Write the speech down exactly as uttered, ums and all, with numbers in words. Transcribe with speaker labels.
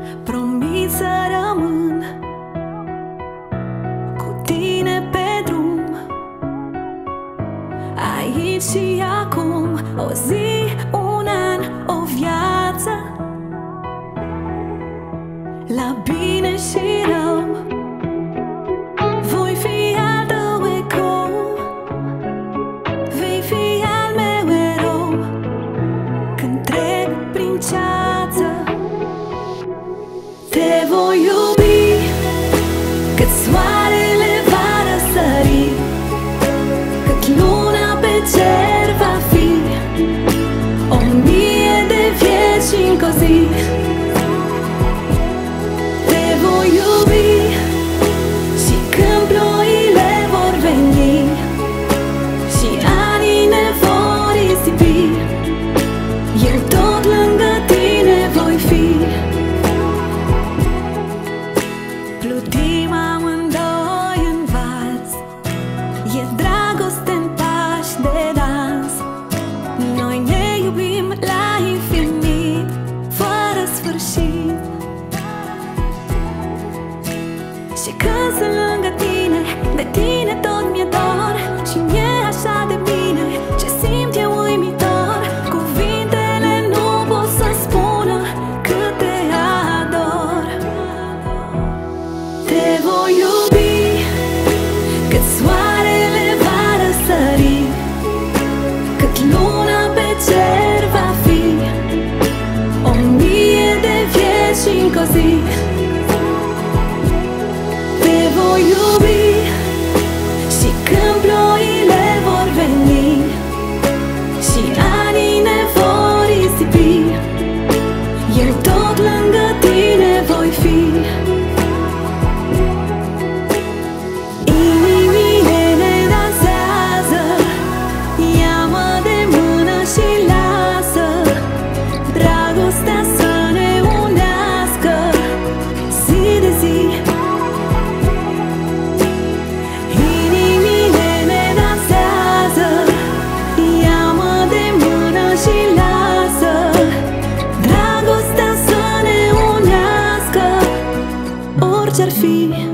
Speaker 1: Promit să rămân cu tine pe drum, aici și acum, o zi, un an, o viață, la bine și rău. Voi fi al tău ecou, vei fi al meu erou când trec prin ceață. Te voi iubi cât soarele va răsări, cât luna pe cer va fi, o mie de vieți încă o zi. Te voi iubi și când ploile vor veni și anii ne vor risipi, eu tot lângă tine voi fi. Plutim amândoi în vals, e dragoste-n pași de dans. Noi ne iubim la infinit, fără sfârșit. Și când sunt lângă tine, de tine tot mi-e dor și mi-e așa de bine, ce simt e uimitor. Cuvintele nu pot să spună cât te ador. Te voi iubi cât soarele va răsări, cât luna pe cer va fi, o mie de vieți încă o zi. Te voi iubi și când ploile vor veni și anii ne vor risipi, eu tot lângă tine voi fi. Inimile ne dansează, ia-mă de mână și lasă dragostea să ne unească zi de zi. Inimile ne dansează, ia-mă de mână și lasă dragostea să ne unească orice-ar fi.